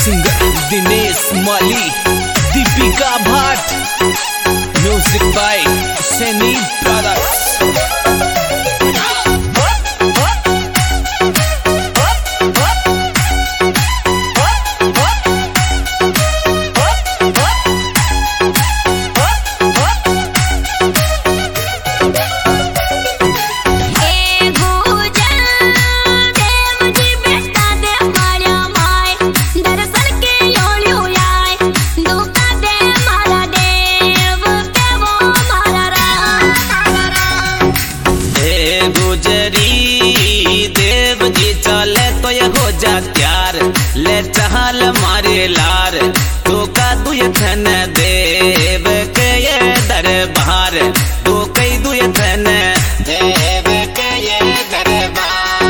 Singer Dinesh Mali, Deepika Bhat, music by Saini brothers. त्यार ले चहल मारे लार तो का दुयथन देव के ये दरबार तो कई दुयथन देव के ये दरबार।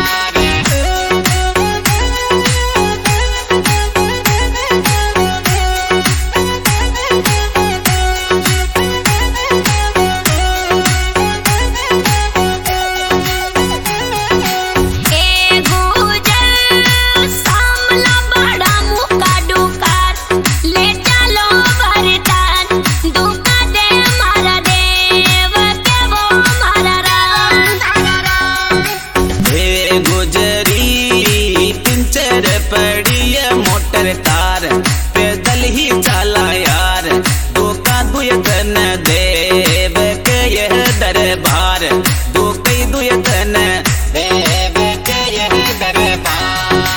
मोटर कार पैदल ही चला यार दो का दुयतन देव के यह दरबार दो कई दुयतन देव के यह दरबार।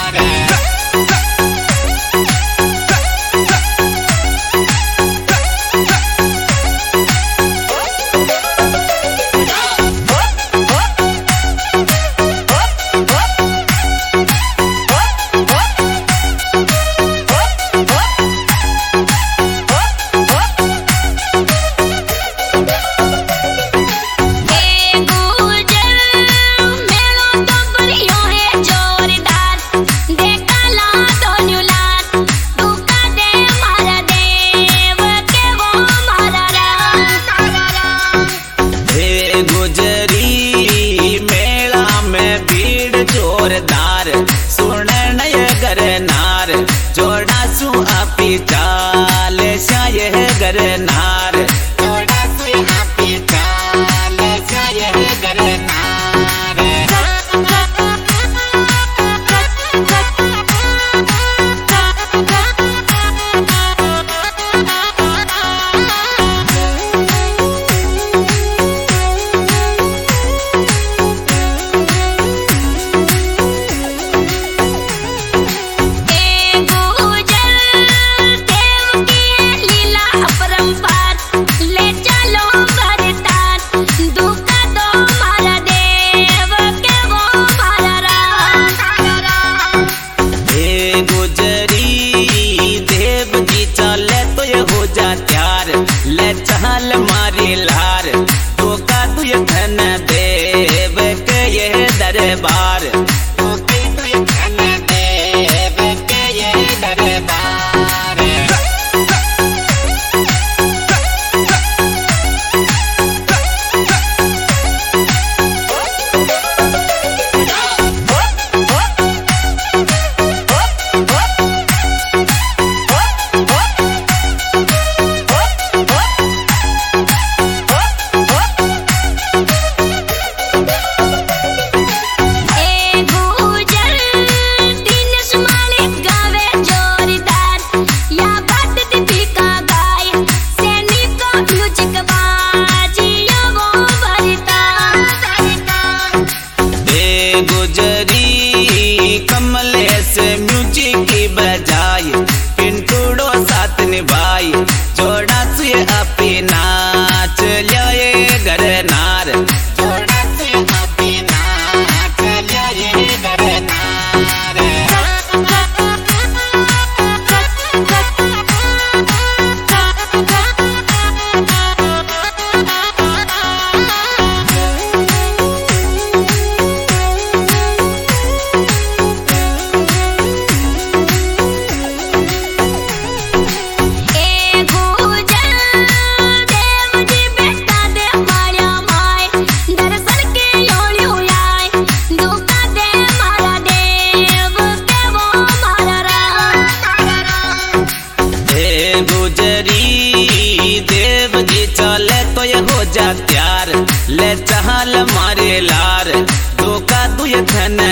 जोरदार सुन नय गरनार जोड़ा सु आपी चाल शाय गरनार जोड़ा सु आपी चाल शाय गरनार।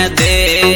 देव